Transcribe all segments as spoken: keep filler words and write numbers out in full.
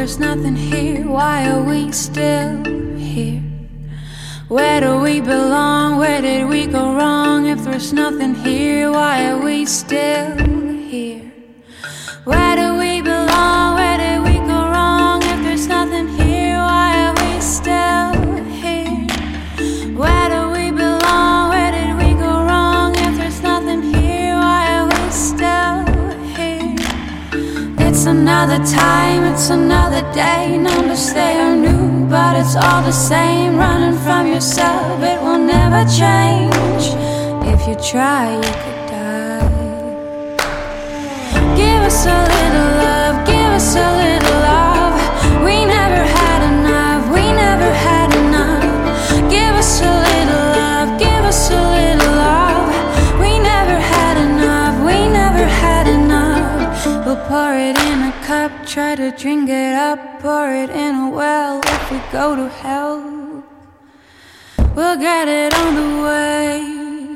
there's nothing here, why are we still here? Where do we belong? Where did we go wrong? If there's nothing here, why are we still here? Where do we belong? Where did we go wrong? If there's nothing here, why are we still here? Where do we belong? Where did we go wrong? If there's nothing here, why are we still here? It's another time, it's another day. Numbers they are new, but it's all the same. Running from yourself, it will never change. If you try, you could die. Give us a little love, give us a little love. We never had enough, we never had enough. Give us a little love, give us a little love. We never had enough, we never had enough. We'll pour it in a cup, try to drink it up. Pour it in a well, if we go to hell, we'll get it on the way.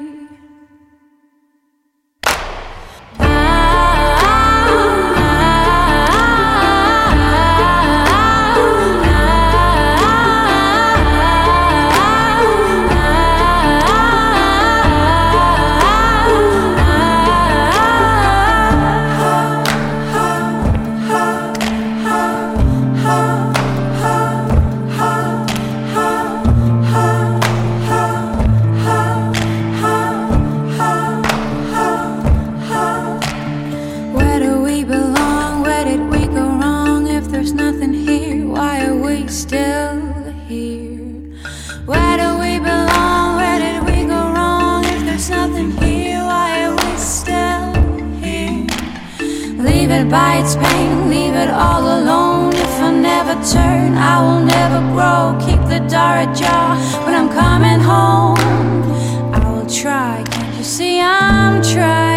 Still here. Where do we belong? Where did we go wrong? If there's nothing here, why are we still here? Leave it by its pain, leave it all alone. If I never turn, I will never grow. Keep the door ajar when I'm coming home. I will try, can't you see I'm trying?